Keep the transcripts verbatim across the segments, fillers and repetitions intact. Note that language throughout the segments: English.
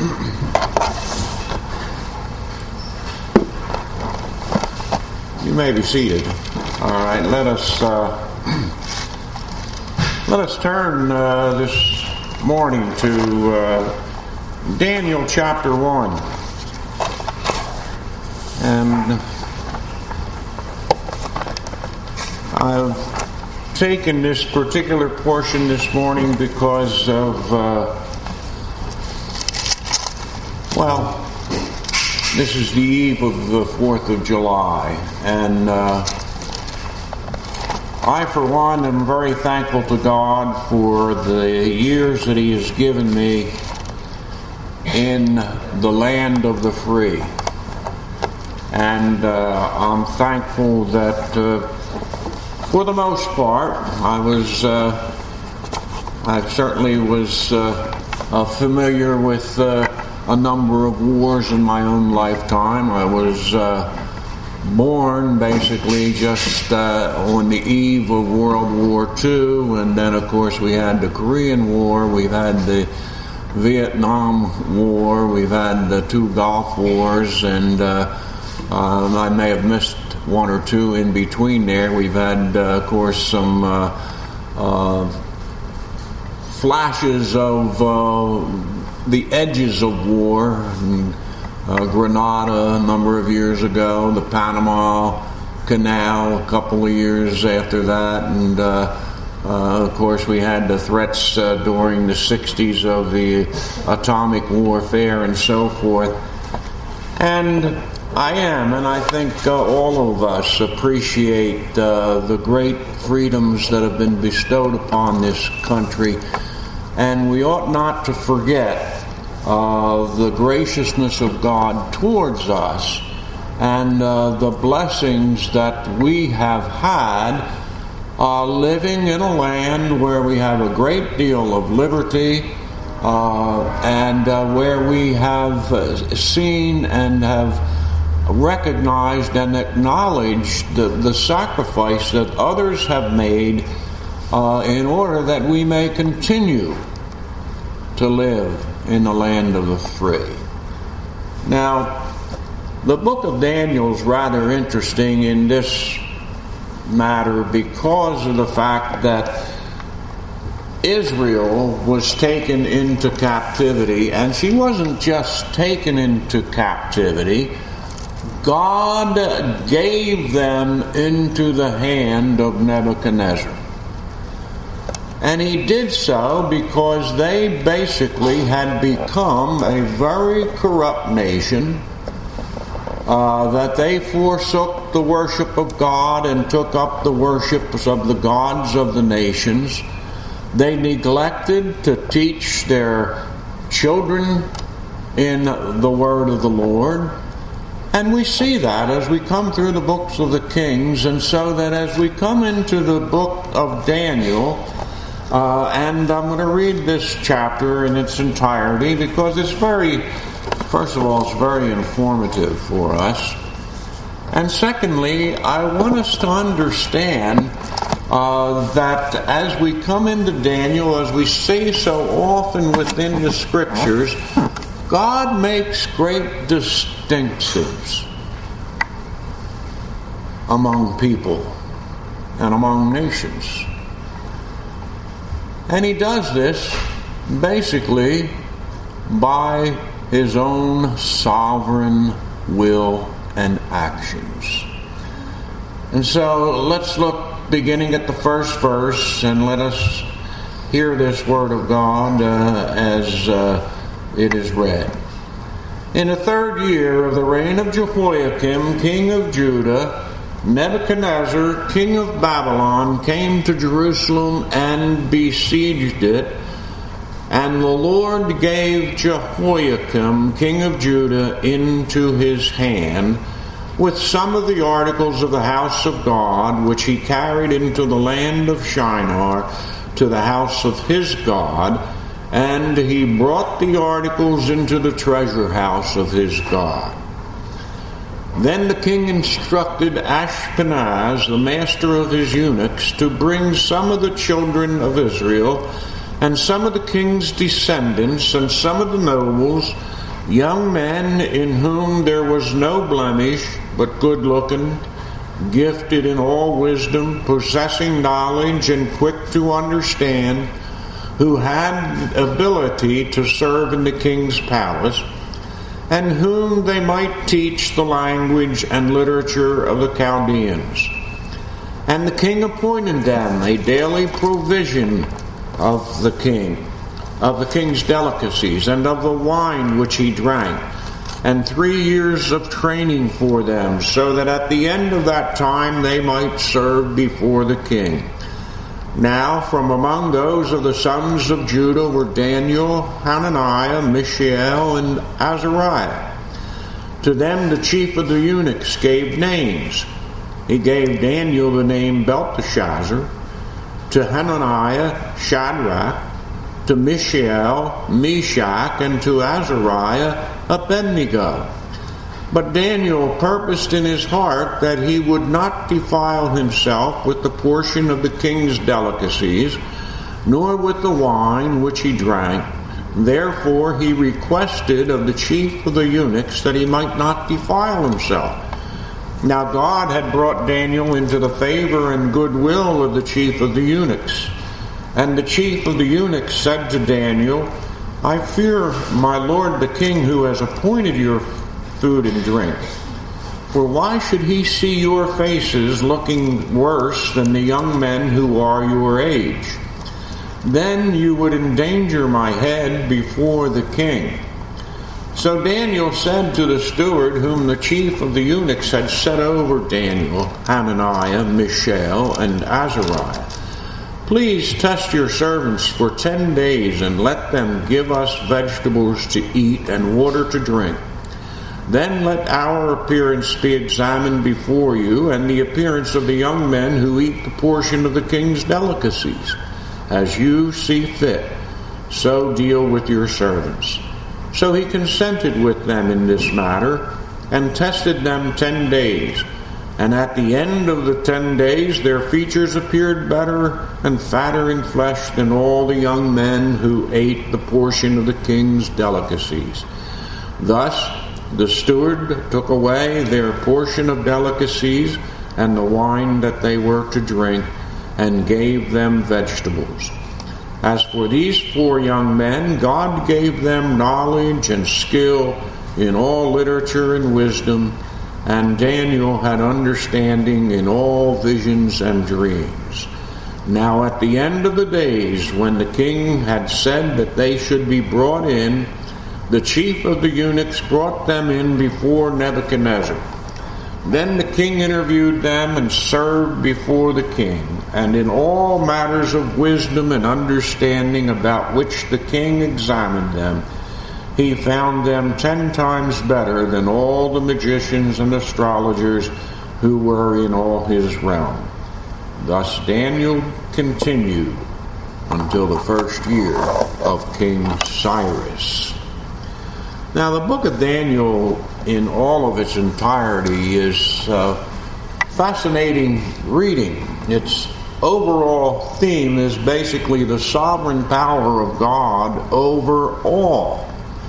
You may be seated. All right, let us uh, let us turn uh, this morning to uh, Daniel chapter one, and I've taken this particular portion this morning because of uh, well. This is the eve of the fourth of July, and uh, I, for one, am very thankful to God for the years that He has given me in the land of the free. And uh, I'm thankful that, uh, for the most part, I was, uh, I certainly was uh, uh, familiar with uh, a number of wars in my own lifetime. I was uh, born basically just uh, on the eve of World War Two, and then of course we had the Korean War, we've had the Vietnam War, we've had the two Gulf Wars, and uh, uh, I may have missed one or two in between there. We've had, uh, of course, some uh, uh, flashes of uh, the edges of war, and, uh, Grenada a number of years ago, the Panama Canal a couple of years after that, and uh, uh, of course we had the threats uh, during the sixties of the atomic warfare and so forth. And I am, and I think uh, all of us appreciate uh, the great freedoms that have been bestowed upon this country. And we ought not to forget uh, the graciousness of God towards us and uh, the blessings that we have had uh, living in a land where we have a great deal of liberty uh, and uh, where we have uh, seen and have recognized and acknowledged the, the sacrifice that others have made Uh, in order that we may continue to live in the land of the free. Now, the book of Daniel is rather interesting in this matter because of the fact that Israel was taken into captivity, and she wasn't just taken into captivity. God gave them into the hand of Nebuchadnezzar. And he did so because they basically had become a very corrupt nation, uh, that they forsook the worship of God and took up the worships of the gods of the nations. They neglected to teach their children in the word of the Lord. And we see that as we come through the books of the Kings, and so that as we come into the book of Daniel, Uh, and I'm going to read this chapter in its entirety because it's very, first of all, it's very informative for us. And secondly, I want us to understand uh, that as we come into Daniel, as we see so often within the Scriptures, God makes great distinctions among people and among nations. And he does this basically by his own sovereign will and actions. And so let's look beginning at the first verse, and let us hear this word of God uh, as uh, it is read. In the third year of the reign of Jehoiakim, king of Judah, Nebuchadnezzar, king of Babylon, came to Jerusalem and besieged it. And the Lord gave Jehoiakim, king of Judah, into his hand, with some of the articles of the house of God, which he carried into the land of Shinar, to the house of his God, and he brought the articles into the treasure house of his God. Then the king instructed Ashpenaz, the master of his eunuchs, to bring some of the children of Israel and some of the king's descendants, and some of the nobles, young men in whom there was no blemish, but good-looking, gifted in all wisdom, possessing knowledge, and quick to understand, who had ability to serve in the king's palace, and whom they might teach the language and literature of the Chaldeans. And the king appointed them a daily provision of the king, of the king's delicacies, and of the wine which he drank, and three years of training for them, so that at the end of that time they might serve before the king. Now from among those of the sons of Judah were Daniel, Hananiah, Mishael, and Azariah. To them the chief of the eunuchs gave names. He gave Daniel the name Belteshazzar, to Hananiah, Shadrach, to Mishael, Meshach, and to Azariah, Abednego. But Daniel purposed in his heart that he would not defile himself with the portion of the king's delicacies, nor with the wine which he drank. Therefore he requested of the chief of the eunuchs that he might not defile himself. Now God had brought Daniel into the favor and goodwill of the chief of the eunuchs. And the chief of the eunuchs said to Daniel, I fear my lord the king, who has appointed your food and drink. For why should he see your faces looking worse than the young men who are your age? Then you would endanger my head before the king. So Daniel said to the steward, whom the chief of the eunuchs had set over Daniel, Hananiah, Mishael, and Azariah, Please test your servants for ten days, and let them give us vegetables to eat and water to drink. Then let our appearance be examined before you, and the appearance of the young men who eat the portion of the king's delicacies. As you see fit, so deal with your servants. So he consented with them in this matter, and tested them ten days. And at the end of the ten days their features appeared better and fatter in flesh than all the young men who ate the portion of the king's delicacies. Thus the steward took away their portion of delicacies and the wine that they were to drink, and gave them vegetables. As for these four young men, God gave them knowledge and skill in all literature and wisdom, and Daniel had understanding in all visions and dreams. Now at the end of the days, when the king had said that they should be brought in, the chief of the eunuchs brought them in before Nebuchadnezzar. Then the king interviewed them and served before the king, and in all matters of wisdom and understanding about which the king examined them, he found them ten times better than all the magicians and astrologers who were in all his realm. Thus Daniel continued until the first year of King Cyrus. Now the book of Daniel in all of its entirety is uh, fascinating reading. Its overall theme is basically the sovereign power of God over all.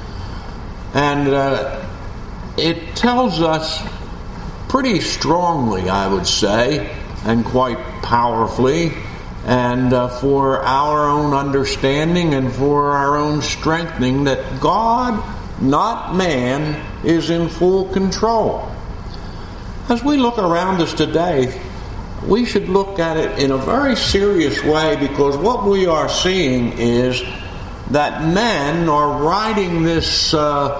And uh, it tells us pretty strongly, I would say, and quite powerfully, and uh, for our own understanding and for our own strengthening, that God, not man, is in full control. As we look around us today, we should look at it in a very serious way, because what we are seeing is that men are riding this, uh,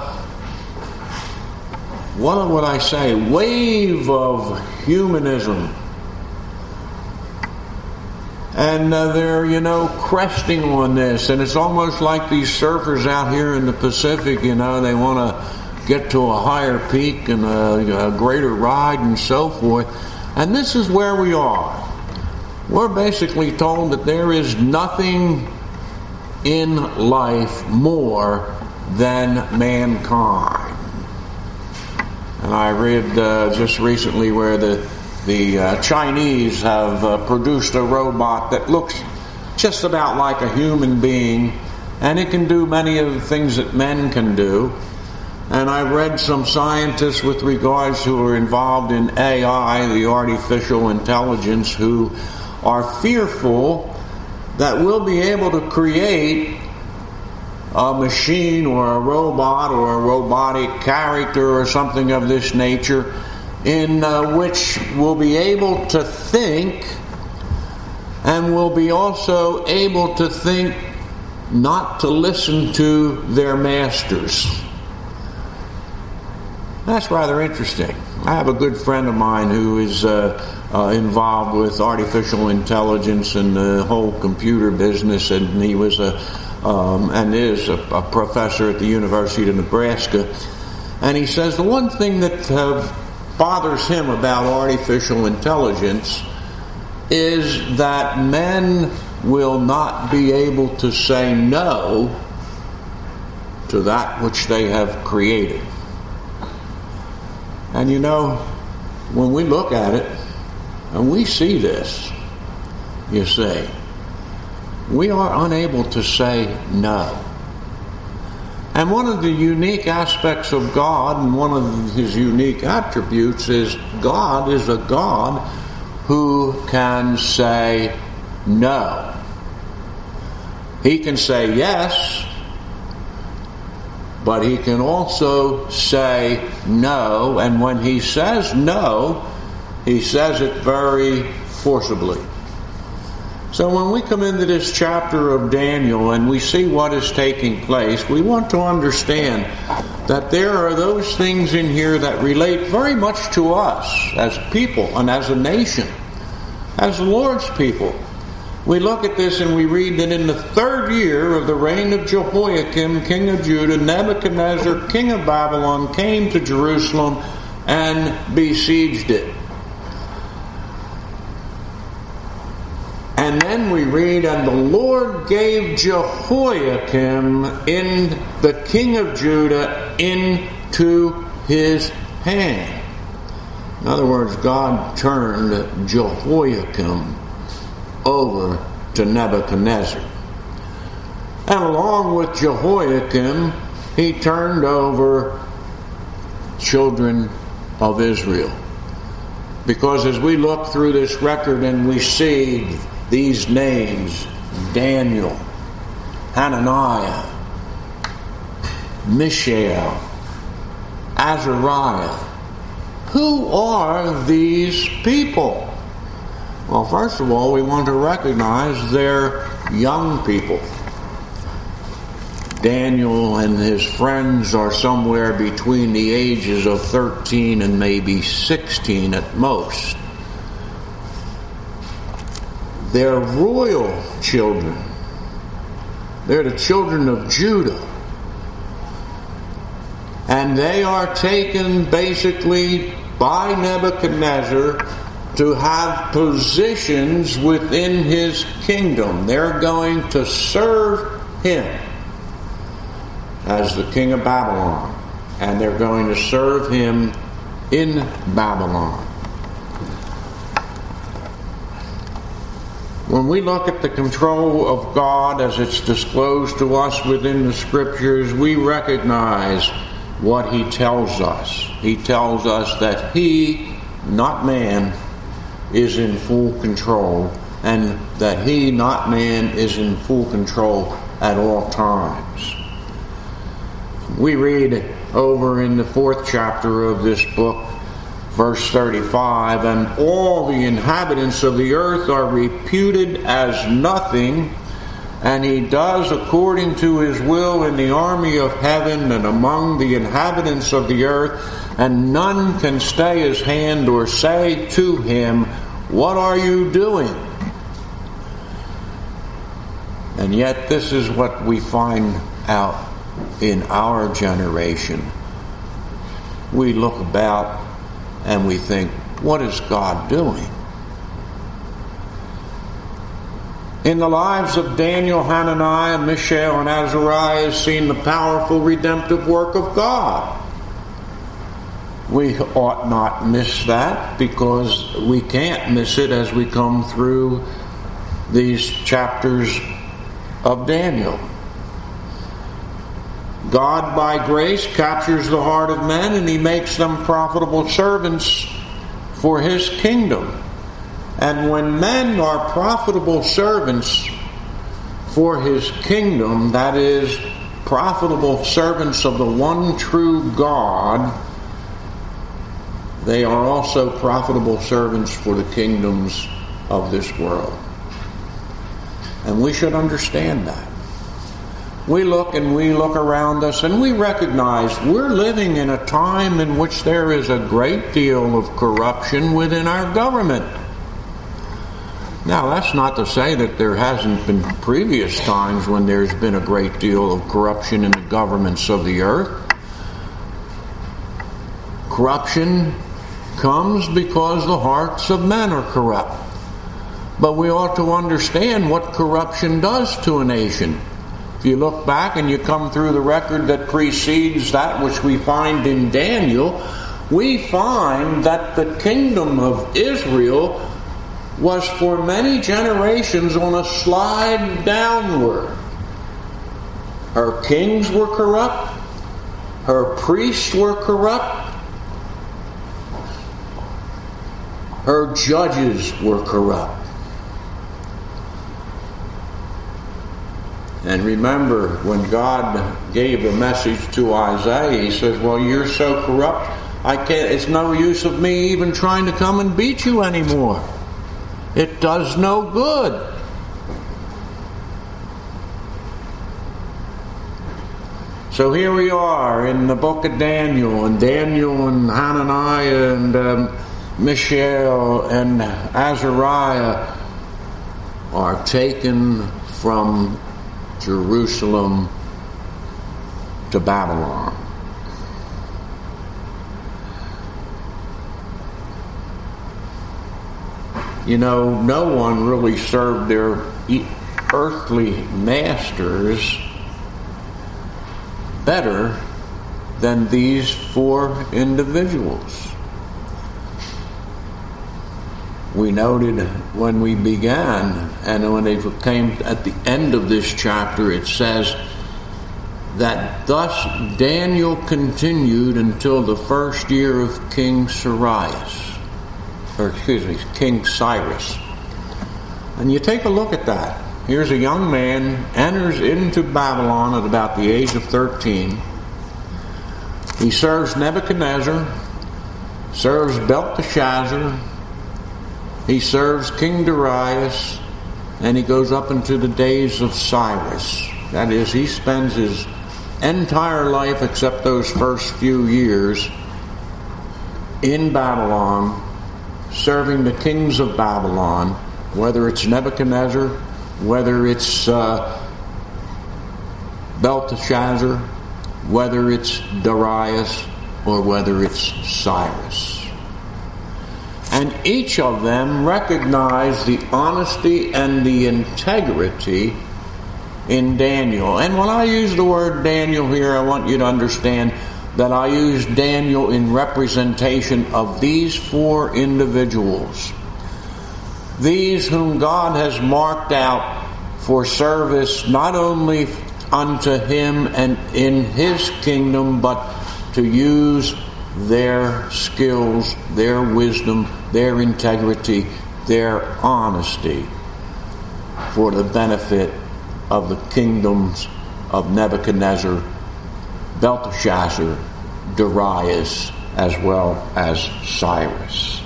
what would I say, wave of humanism. And uh, they're, you know, cresting on this. And it's almost like these surfers out here in the Pacific, you know, they want to get to a higher peak and a, a greater ride and so forth. And this is where we are. We're basically told that there is nothing in life more than mankind. And I read uh, just recently where the the uh, Chinese have uh, produced a robot that looks just about like a human being, and it can do many of the things that men can do. And I read some scientists with regards who are involved in A I, the artificial intelligence, who are fearful that we'll be able to create a machine or a robot or a robotic character or something of this nature in uh, which we'll be able to think, and we'll be also able to think not to listen to their masters. That's rather interesting. I have a good friend of mine who is uh, uh, involved with artificial intelligence and the whole computer business, and he was a um, and is a, a professor at the University of Nebraska. And he says the one thing that uh, bothers him about artificial intelligence is that men will not be able to say no to that which they have created. And you know, when we look at it, and we see this, you see, we are unable to say no. And one of the unique aspects of God, and one of his unique attributes, is God is a God who can say no. He can say yes, but he can also say no, and when he says no, he says it very forcibly. So when we come into this chapter of Daniel and we see what is taking place, we want to understand that there are those things in here that relate very much to us as people and as a nation, as the Lord's people. We look at this and we read that in the third year of the reign of Jehoiakim, king of Judah, Nebuchadnezzar, king of Babylon, came to Jerusalem and besieged it. And then we read, and the Lord gave Jehoiakim, in the king of Judah, into his hand. In other words, God turned Jehoiakim over to Nebuchadnezzar. And along with Jehoiakim, he turned over children of Israel. Because as we look through this record and we see these names, Daniel, Hananiah, Mishael, Azariah, who are these people? Well, first of all, we want to recognize they're young people. Daniel and his friends are somewhere between the ages of thirteen and maybe sixteen at most. They're royal children. They're the children of Judah. And they are taken basically by Nebuchadnezzar to have positions within his kingdom. They're going to serve him as the king of Babylon. And they're going to serve him in Babylon. When we look at the control of God as it's disclosed to us within the Scriptures, we recognize what he tells us. He tells us that he, not man, is in full control, and that he, not man, is in full control at all times. We read over in the fourth chapter of this book, verse thirty-five, and all the inhabitants of the earth are reputed as nothing, and he does according to his will in the army of heaven and among the inhabitants of the earth, and none can stay his hand or say to him, what are you doing? And yet this is what we find out in our generation. We look about and we think, what is God doing? In the lives of Daniel, Hananiah, Mishael, and Azariah is seen the powerful redemptive work of God. We ought not miss that, because we can't miss it as we come through these chapters of Daniel. God, by grace, captures the heart of men, and he makes them profitable servants for his kingdom. And when men are profitable servants for his kingdom, that is, profitable servants of the one true God, they are also profitable servants for the kingdoms of this world. And we should understand that. We look and we look around us and we recognize we're living in a time in which there is a great deal of corruption within our government. Now, that's not to say that there hasn't been previous times when there's been a great deal of corruption in the governments of the earth. Corruption comes because the hearts of men are corrupt. But we ought to understand what corruption does to a nation. If you look back and you come through the record that precedes that which we find in Daniel, we find that the kingdom of Israel was for many generations on a slide downward. Her kings were corrupt. Her priests were corrupt. Her judges were corrupt. And remember, when God gave a message to Isaiah, he says, well, you're so corrupt, I can't, it's no use of me even trying to come and beat you anymore. It does no good. So here we are in the book of Daniel, and Daniel and Hananiah and um, Mishael and Azariah are taken from Jerusalem to Babylon. You know, no one really served their earthly masters better than these four individuals. We noted when we began, and when it came at the end of this chapter, it says that thus Daniel continued until the first year of King Cyrus. Or excuse me, King Cyrus. And you take a look at that. Here's a young man, enters into Babylon at about the age of thirteen. He serves Nebuchadnezzar, serves Belteshazzar, he serves King Darius, and he goes up into the days of Cyrus. That is, he spends his entire life, except those first few years, in Babylon, serving the kings of Babylon, whether it's Nebuchadnezzar, whether it's uh, Belteshazzar, whether it's Darius, or whether it's Cyrus. And each of them recognized the honesty and the integrity in Daniel. And when I use the word Daniel here, I want you to understand that I use Daniel in representation of these four individuals. These whom God has marked out for service not only unto him and in his kingdom, but to use their skills, their wisdom, their integrity, their honesty for the benefit of the kingdoms of Nebuchadnezzar, Belteshazzar, Darius, as well as Cyrus.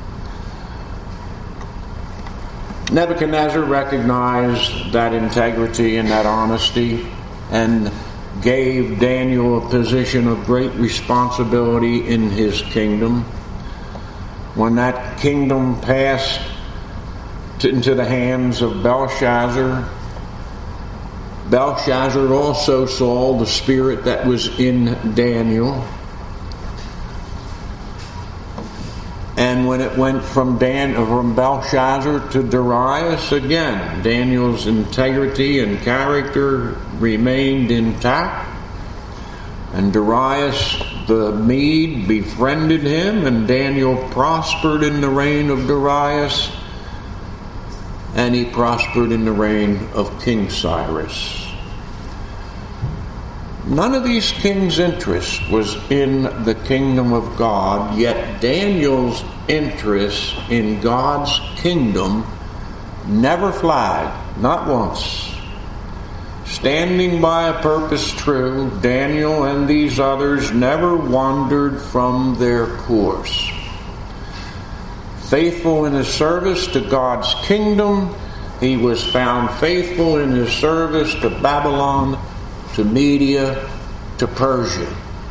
Nebuchadnezzar recognized that integrity and that honesty and gave Daniel a position of great responsibility in his kingdom. When that kingdom passed to, into the hands of Belshazzar, Belshazzar also saw the spirit that was in Daniel. And when it went from Dan, from Belshazzar to Darius, again, Daniel's integrity and character remained intact. And Darius the Mede befriended him, and Daniel prospered in the reign of Darius. and he prospered in the reign of King Cyrus. None of these kings' interest was in the kingdom of God, yet Daniel's interest in God's kingdom never flagged, not once. Standing by a purpose true, Daniel and these others never wandered from their course. Faithful in his service to God's kingdom, he was found faithful in his service to Babylon, to Media, to Persia.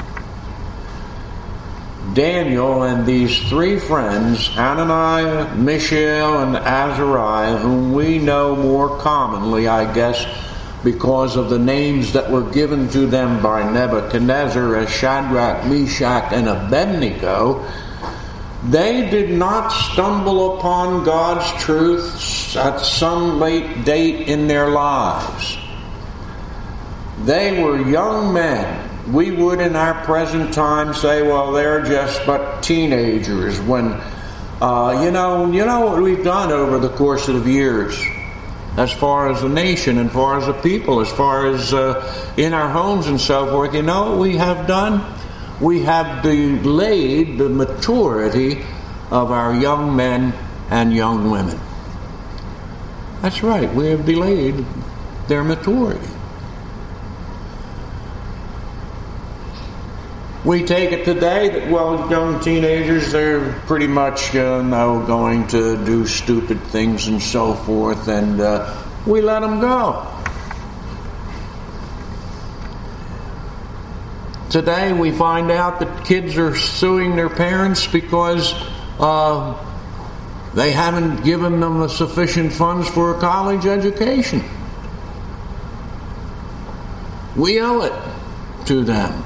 Daniel and these three friends, Hananiah, Mishael, and Azariah, whom we know more commonly, I guess, because of the names that were given to them by Nebuchadnezzar as Shadrach, Meshach, and Abednego, they did not stumble upon God's truth at some late date in their lives. They were young men. We would in our present time say, well, they're just but teenagers. When, uh, you know, you know what we've done over the course of the years, as far as the nation, and as far as the people, as far as uh, in our homes and so forth. You know what we have done? We have delayed the maturity of our young men and young women. That's right, we have delayed their maturity. We take it today that, well, young teenagers, they're pretty much, you know, going to do stupid things and so forth, and uh, we let them go. Today we find out that kids are suing their parents because uh, they haven't given them the sufficient funds for a college education. We owe it to them.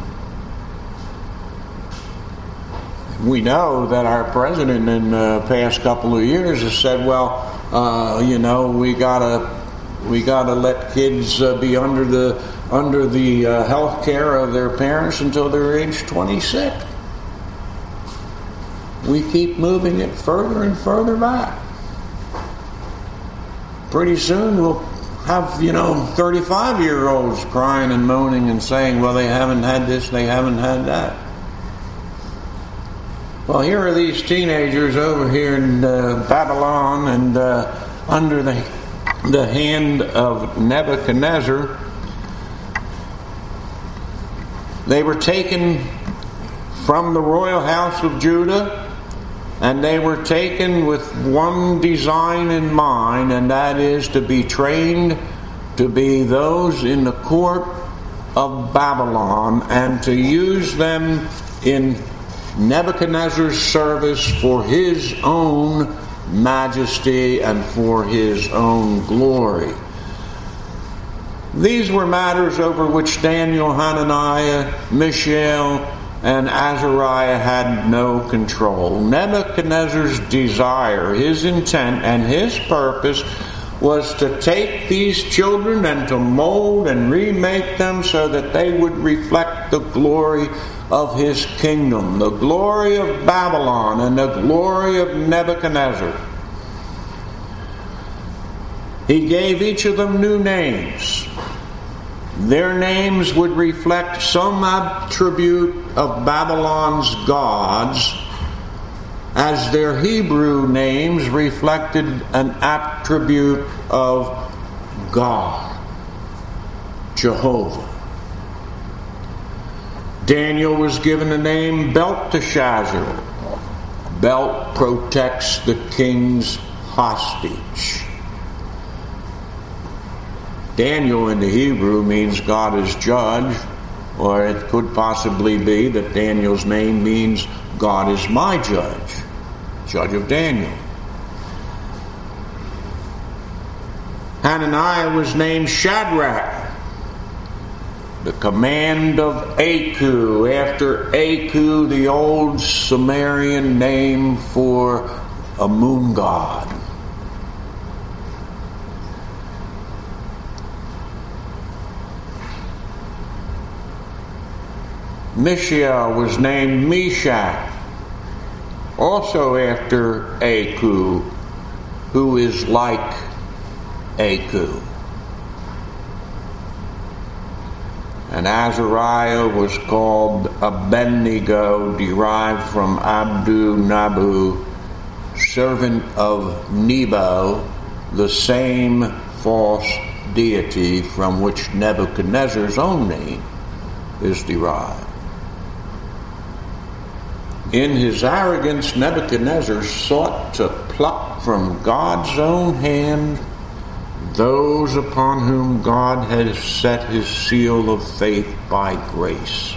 We know that our president in the past couple of years has said, well, uh, you know, we gotta we gotta let kids uh, be under the under the uh, health care of their parents until they're age twenty-six. We keep moving it further and further back. Pretty soon we'll have, you know, thirty-five-year-olds crying and moaning and saying, well, they haven't had this, they haven't had that. Well, here are these teenagers over here in uh, Babylon, and uh, under the, the hand of Nebuchadnezzar, they were taken from the royal house of Judah, and they were taken with one design in mind, and that is to be trained to be those in the court of Babylon and to use them in Nebuchadnezzar's service for his own majesty and for his own glory. These were matters over which Daniel, Hananiah, Mishael, and Azariah had no control. Nebuchadnezzar's desire, his intent, and his purpose was to take these children and to mold and remake them so that they would reflect the glory of his kingdom, the glory of Babylon and the glory of Nebuchadnezzar. He gave each of them new names. Their names would reflect some attribute of Babylon's gods, as their Hebrew names reflected an attribute of God, Jehovah. Daniel was given the name Belteshazzar. Belt protects the king's hostage. Daniel in the Hebrew means God is judge, or it could possibly be that Daniel's name means God is my judge, judge of Daniel. Hananiah was named Shadrach, the command of Aku, after Aku, the old Sumerian name for a moon god. Mishael was named Meshach, also after Aku, who is like Aku. And Azariah was called Abednego, derived from Abdu Nabu, servant of Nebo, the same false deity from which Nebuchadnezzar's own name is derived. In his arrogance, Nebuchadnezzar sought to pluck from God's own hand those upon whom God had set his seal of faith by grace,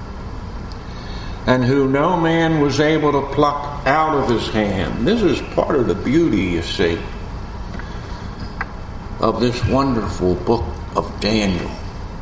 and who no man was able to pluck out of his hand. This is part of the beauty, you see, of this wonderful book of Daniel.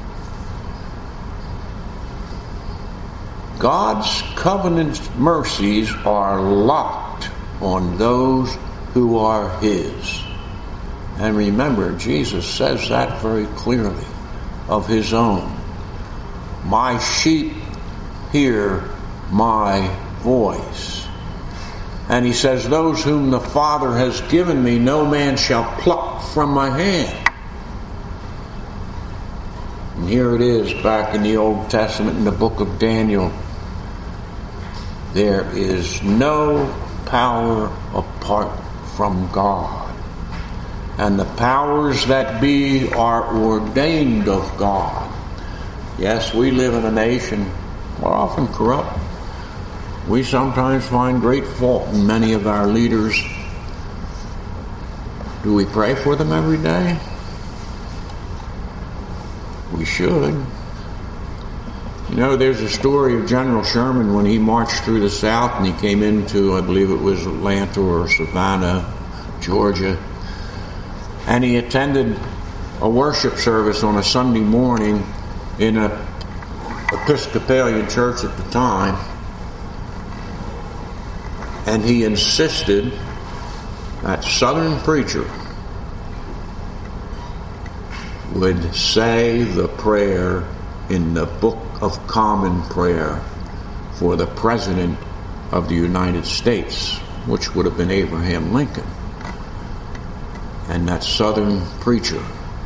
God's covenant mercies are locked on those who are his. And remember, Jesus says that very clearly of his own. My sheep hear my voice. And he says, those whom the Father has given me, no man shall pluck from my hand. And here it is back in the Old Testament in the book of Daniel. There is no power apart from God. And the powers that be are ordained of God. Yes, we live in a nation more often corrupt. We sometimes find great fault in many of our leaders. Do we pray for them every day? We should. You know, there's a story of General Sherman when he marched through the South and he came into, I believe it was Atlanta or Savannah, Georgia. And he attended a worship service on a Sunday morning in an Episcopalian church at the time. And he insisted that Southern preacher would say the prayer in the Book of Common Prayer for the President of the United States, which would have been Abraham Lincoln. And that Southern preacher,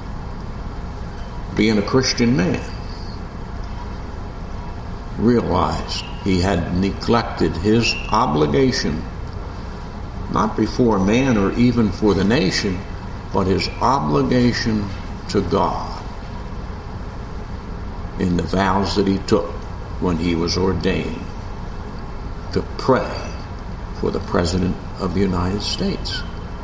being a Christian man, realized he had neglected his obligation, not before man or even for the nation, but his obligation to God in the vows that he took when he was ordained to pray for the President of the United States.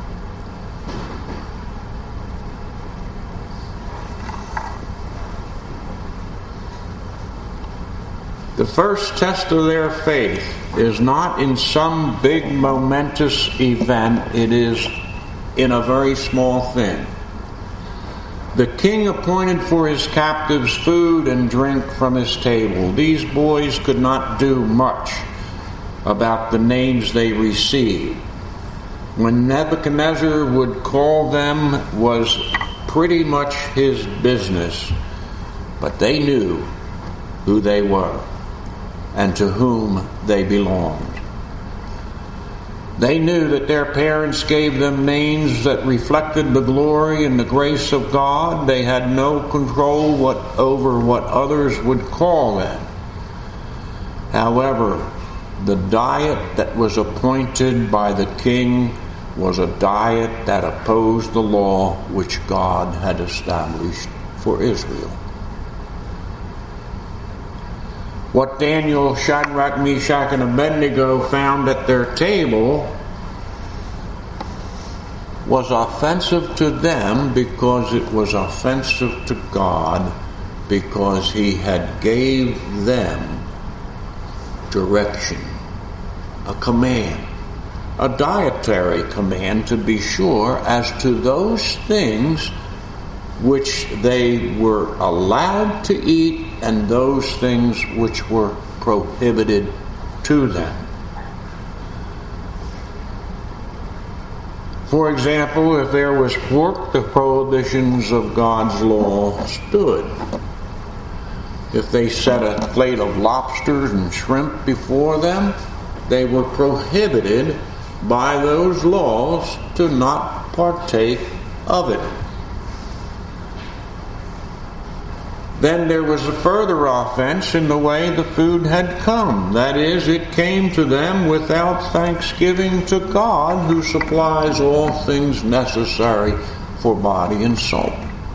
The first test of their faith is not in some big momentous event. It is in a very small thing. The king appointed for his captives food and drink from his table. These boys could not do much about the names they received. When Nebuchadnezzar would call them was pretty much his business, but they knew who they were and to whom they belonged. They knew that their parents gave them names that reflected the glory and the grace of God. They had no control what, over what others would call them. However, the diet that was appointed by the king was a diet that opposed the law which God had established for Israel. What Daniel, Shadrach, Meshach, and Abednego found at their table was offensive to them because it was offensive to God, because he had gave them direction, a command, a dietary command to be sure, as to those things which they were allowed to eat and those things which were prohibited to them. For example, if there was pork, the prohibitions of God's law stood. If they set a plate of lobsters and shrimp before them, they were prohibited by those laws to not partake of it. Then there was a further offense in the way the food had come. That is, it came to them without thanksgiving to God, who supplies all things necessary for body and soul.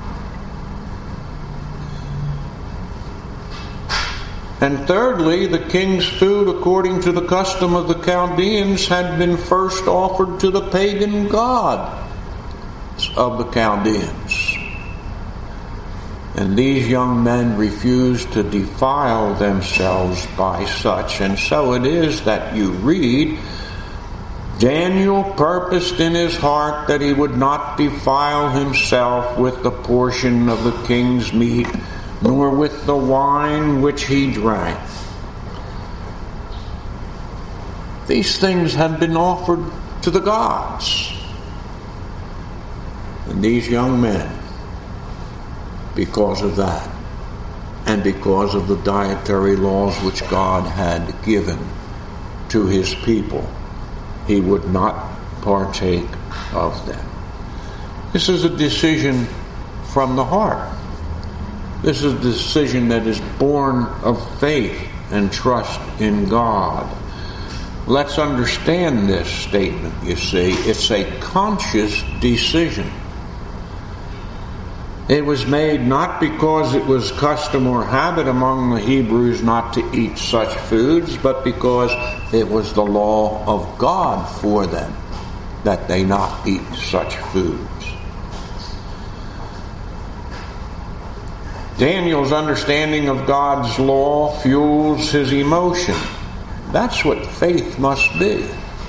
And thirdly, the king's food, according to the custom of the Chaldeans, had been first offered to the pagan god of the Chaldeans. And these young men refused to defile themselves by such. And so it is that you read, Daniel purposed in his heart that he would not defile himself with the portion of the king's meat, nor with the wine which he drank. These things had been offered to the gods. And these young men, because of that, and because of the dietary laws which God had given to his people, he would not partake of them. This is a decision from the heart. This is a decision that is born of faith and trust in God. Let's understand this statement, you see. It's a conscious decision. It was made not because it was custom or habit among the Hebrews not to eat such foods, but because it was the law of God for them that they not eat such foods. Daniel's understanding of God's law fuels his emotion. That's what faith must be.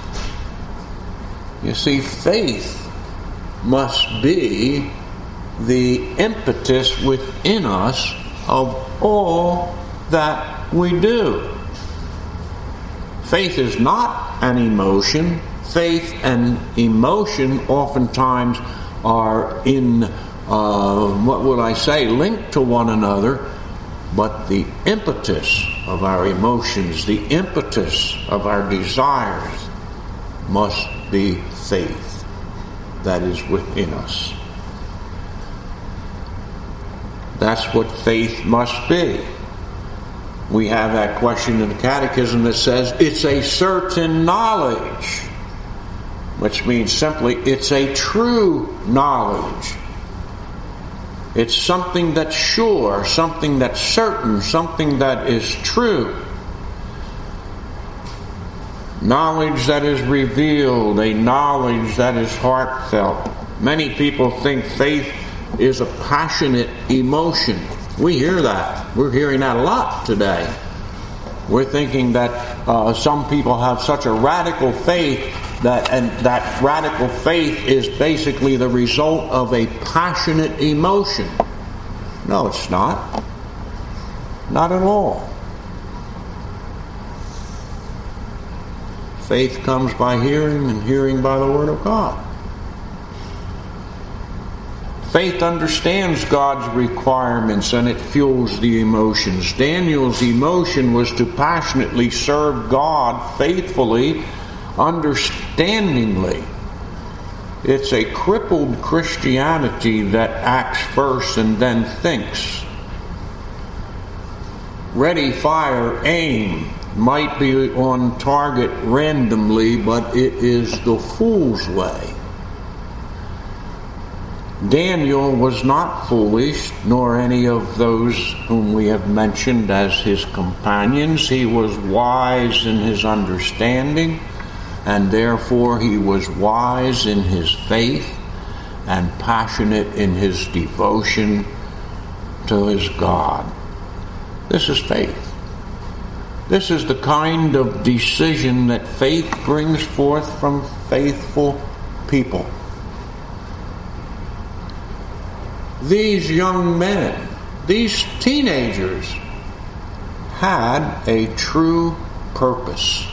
You see, faith must be the impetus within us of all that we do. Faith is not an emotion. Faith and emotion oftentimes are in, uh, what would I say, linked to one another, but the impetus of our emotions, the impetus of our desires must be faith that is within us. That's what faith must be. We have that question in the Catechism that says it's a certain knowledge, which means simply it's a true knowledge. It's something that's sure, something that's certain, something that is true. Knowledge that is revealed, a knowledge that is heartfelt. Many people think faith is a passionate emotion. We hear that. We're hearing that a lot today. We're thinking that uh, some people have such a radical faith that, and that radical faith is basically the result of a passionate emotion. No, it's not. Not at all. Faith comes by hearing, and hearing by the Word of God. Faith understands God's requirements, and it fuels the emotions. Daniel's emotion was to passionately serve God faithfully, understandingly. It's a crippled Christianity that acts first and then thinks. Ready, fire, aim might be on target randomly, but it is the fool's way. Daniel was not foolish, nor any of those whom we have mentioned as his companions. He was wise in his understanding, and therefore he was wise in his faith and passionate in his devotion to his God. This is faith. This is the kind of decision that faith brings forth from faithful people. These young men, these teenagers, had a true purpose.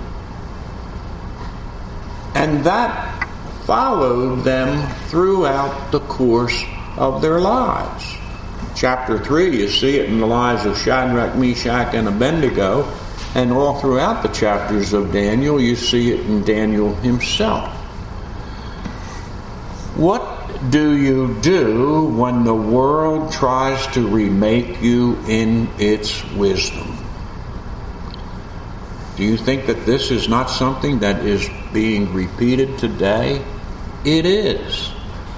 And that followed them throughout the course of their lives. Chapter three, you see it in the lives of Shadrach, Meshach, and Abednego, and all throughout the chapters of Daniel, you see it in Daniel himself. What do you do when the world tries to remake you in its wisdom? Do you think that this is not something that is being repeated today? It is.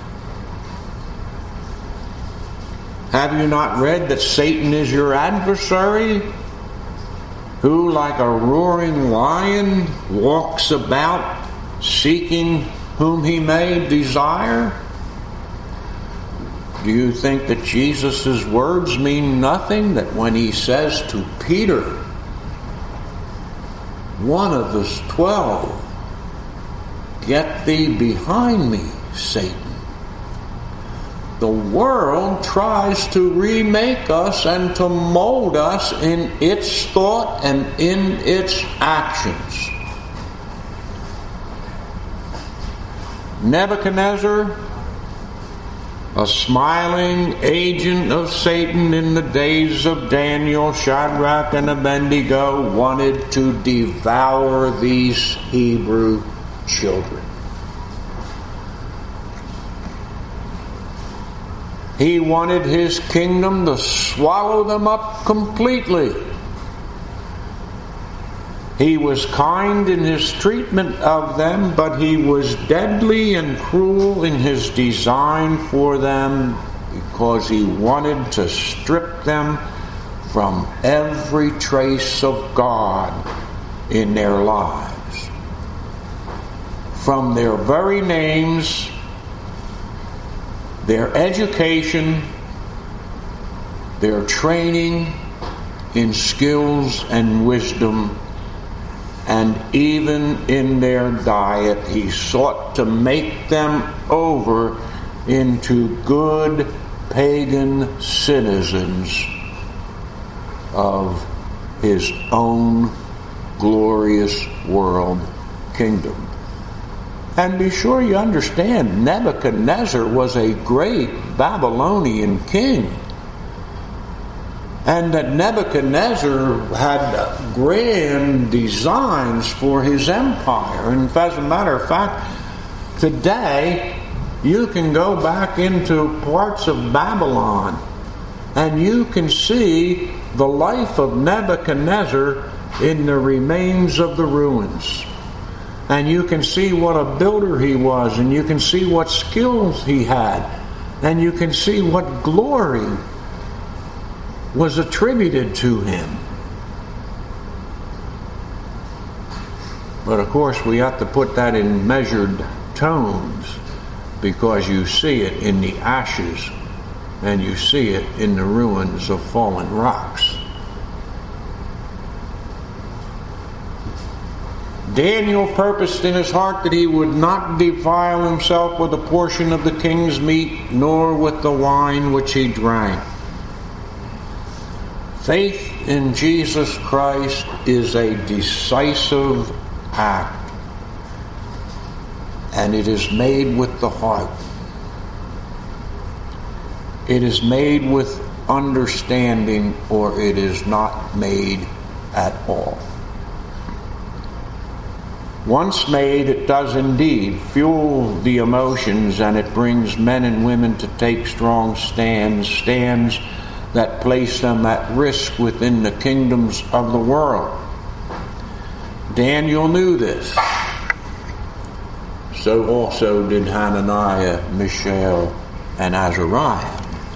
Have you not read that Satan is your adversary, who like a roaring lion walks about seeking whom he may desire? Do you think that Jesus' words mean nothing? That when he says to Peter, one of the twelve, "Get thee behind me, Satan." The world tries to remake us and to mold us in its thought and in its actions. Nebuchadnezzar, a smiling agent of Satan in the days of Daniel, Shadrach, and Abednego, wanted to devour these Hebrew children. He wanted his kingdom to swallow them up completely. He was kind in his treatment of them, but he was deadly and cruel in his design for them, because he wanted to strip them from every trace of God in their lives. From their very names, their education, their training in skills and wisdom, and even in their diet, he sought to make them over into good pagan citizens of his own glorious world kingdom. And be sure you understand, Nebuchadnezzar was a great Babylonian king. And that Nebuchadnezzar had grand designs for his empire. And as a matter of fact, today you can go back into parts of Babylon and you can see the life of Nebuchadnezzar in the remains of the ruins. And you can see what a builder he was, and you can see what skills he had, and you can see what glory was attributed to him. But of course we have to put that in measured tones, because you see it in the ashes and you see it in the ruins of fallen rocks. Daniel purposed in his heart that he would not defile himself with a portion of the king's meat, nor with the wine which he drank. Faith in Jesus Christ is a decisive act, and it is made with the heart. It is made with understanding, or it is not made at all. Once made, it does indeed fuel the emotions, and it brings men and women to take strong stands, stands that place them at risk within the kingdoms of the world. Daniel knew this. So also did Hananiah, Mishael, and Azariah.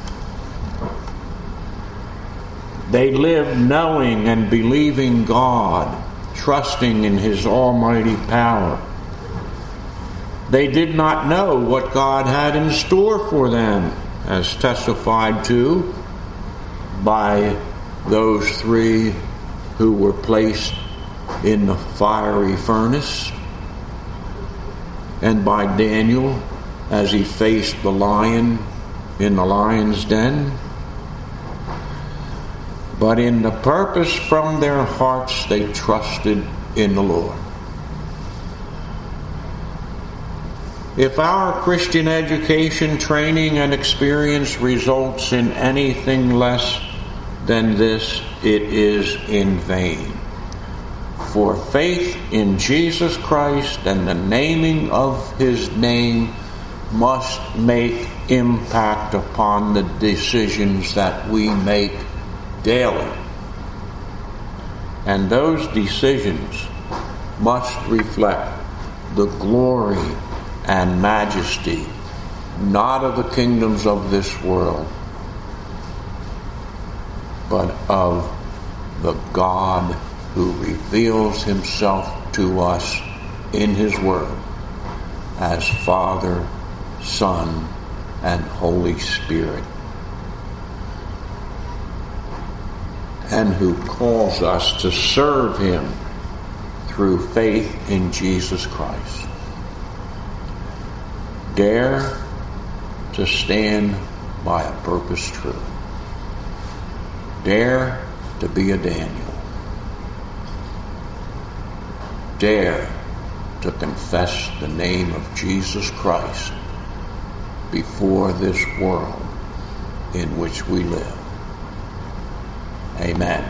They lived knowing and believing God, trusting in his almighty power. They did not know what God had in store for them, as testified to by those three who were placed in the fiery furnace, and by Daniel as he faced the lion in the lion's den. But in the purpose from their hearts, they trusted in the Lord. If our Christian education, training, and experience results in anything less than this, it is in vain. For faith in Jesus Christ and the naming of his name must make impact upon the decisions that we make daily. And those decisions must reflect the glory and majesty, not of the kingdoms of this world, but of the God who reveals himself to us in his word as Father, Son, and Holy Spirit, and who calls us to serve him through faith in Jesus Christ. Dare to stand by a purpose true. Dare to be a Daniel. Dare to confess the name of Jesus Christ before this world in which we live. Amen.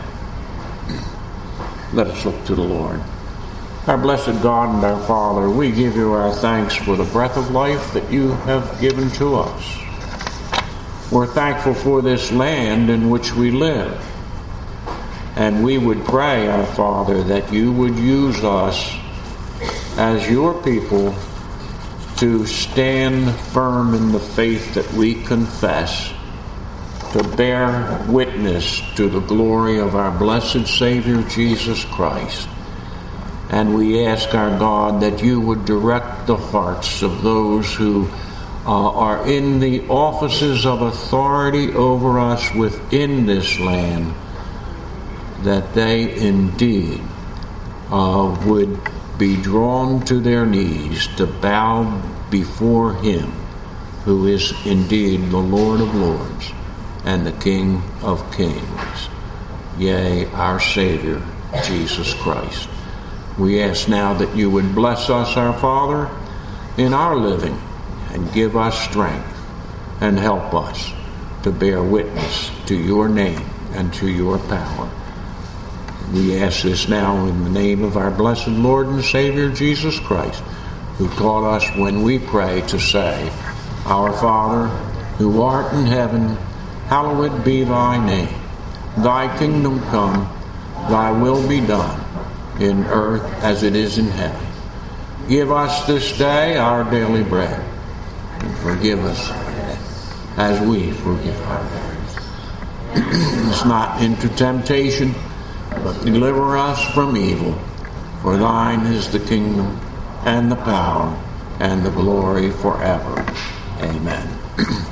Let us look to the Lord. Our blessed God and our Father, we give you our thanks for the breath of life that you have given to us. We're thankful for this land in which we live. And we would pray, our Father, that you would use us as your people to stand firm in the faith that we confess, to bear witness to the glory of our blessed Savior, Jesus Christ. And we ask, our God, that you would direct the hearts of those who uh, are in the offices of authority over us within this land, that they indeed uh, would be drawn to their knees to bow before him who is indeed the Lord of lords and the King of kings, yea, our Savior, Jesus Christ. We ask now that you would bless us, our Father, in our living, and give us strength and help us to bear witness to your name and to your power. We ask this now in the name of our blessed Lord and Savior, Jesus Christ, who taught us when we pray to say, Our Father, who art in heaven, hallowed be thy name. Thy kingdom come, thy will be done, in earth as it is in heaven. Give us this day our daily bread, and forgive us our debt, as we forgive our debtors. Lead us not into temptation, but deliver us from evil. For thine is the kingdom, and the power, and the glory forever. Amen.